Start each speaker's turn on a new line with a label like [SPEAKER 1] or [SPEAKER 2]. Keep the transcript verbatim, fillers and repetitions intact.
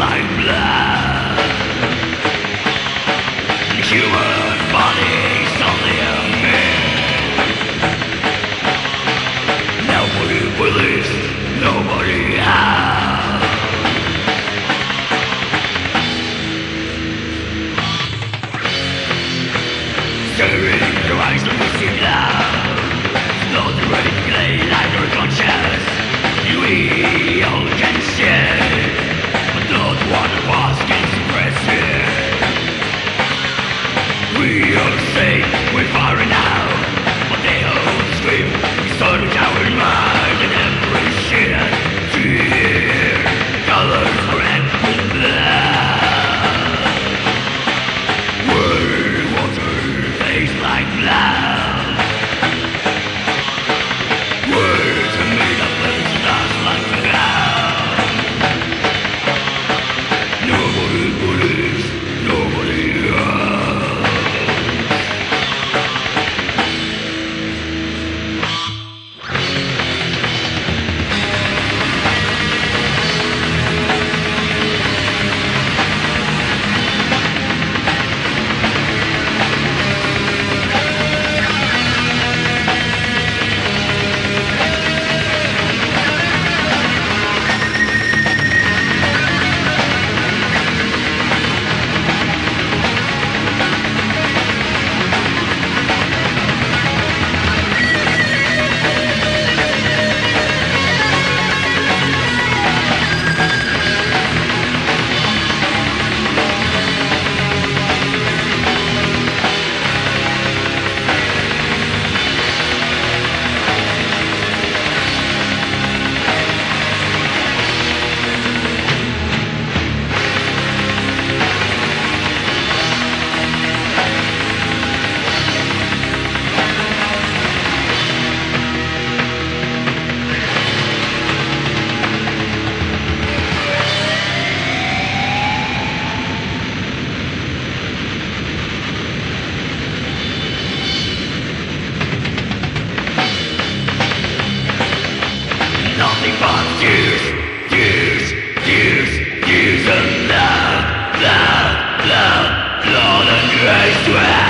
[SPEAKER 1] like blood. The human body's only a myth. Nobody believes, nobody has. Staring your eyes and missing love. Not regulate like your conscience. You all can share, but not one of us can express it. We all say we're far enough, but they all scream. We start our mind and every shit. Fear, colors are empty blood. Word, water, tastes like blood. Words are made up of dust like the ground. Nobody believes, nobody else. Nothing but tears, tears, tears, tears and love, love, love, blood and grace to